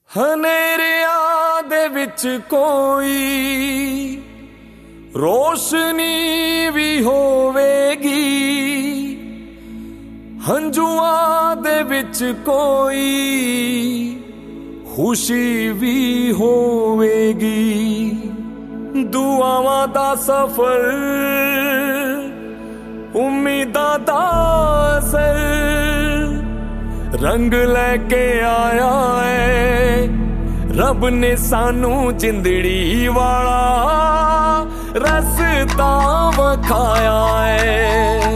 ਹਨੇਰਿਆਂ ਦੇ ਵਿੱਚ ਕੋਈ ਰੋਸ਼ਨੀ ਵੀ ਹੋਵੇਗੀ, ਹੰਝੂਆਂ ਦੇ ਵਿੱਚ ਕੋਈ ਖੁਸ਼ੀ ਵੀ ਹੋਵੇਗੀ। ਦੁਆਵਾਂ ਦਾ ਸਫ਼ਰ, ਉਮੀਦਾਂ ਦਾ ਅਸਰ रंग लैके आया है रब ने सानू जिंदड़ी वाला रस्ता वखाया है।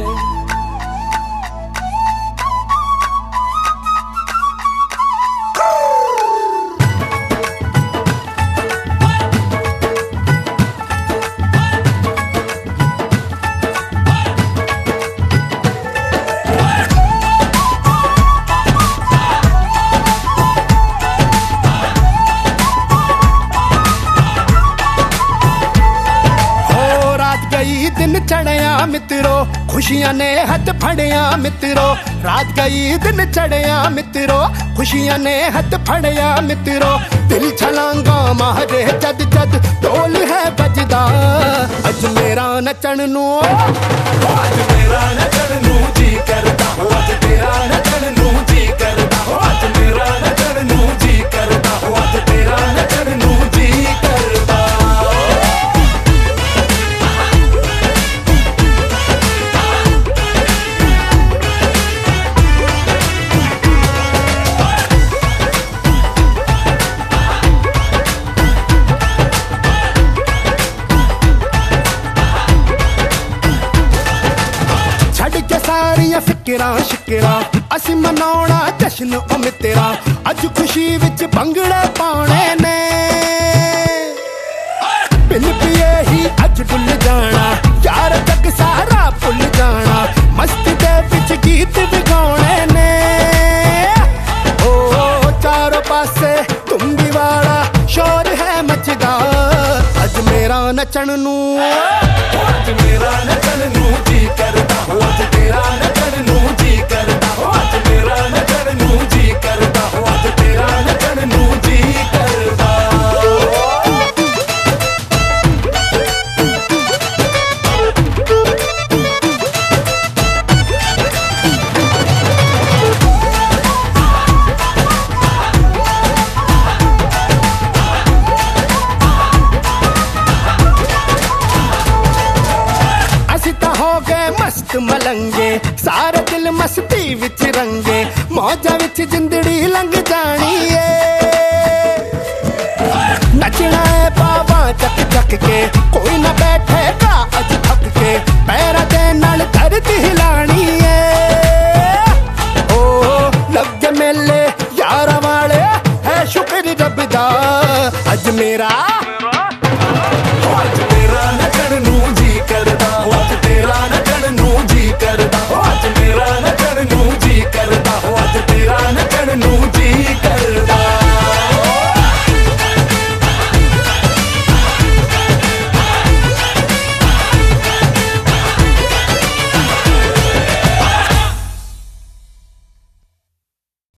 दिन चढ़िया मित्रों खुशियां ने हथ फड़िया मित्रों, रात गई दिन चढ़िया मित्रों खुशियां ने हथ फड़िया मित्रों। दिल छलांगा मारे जद जद ढोल है बजदा, अज मेरा नचन नू अज मेरा नचन नू जी करदा, अज तेरा नचन नू जी करदा, अज मेरा नचन नू जी करदा, अज तेरा नचन नू जी करदा। सारिया फिकरा शिकरा असी मनाउणा जश्न ओ मित्रा, अज खुशी विच भंगड़े पाने ने पिन पिए ही अज डुल जाना, यार जग सारा भुल जाना, मस्ती दे विच गीत भी गाने ने। ओ चारों पासे तुम्बी वाला शोर है मचदा, अज मेरा नचन नू अज मेरा नचन नू जी करदा, अज तेरा नचन नू जी करदा, अज मेरा नचन नू जी करदा, अज तेरा नचन नू जी करदा। मस्त मलंगे सारे दिल मस्ती विच रंगे, मौजा विच जिंदड़ी लंघ जानी है।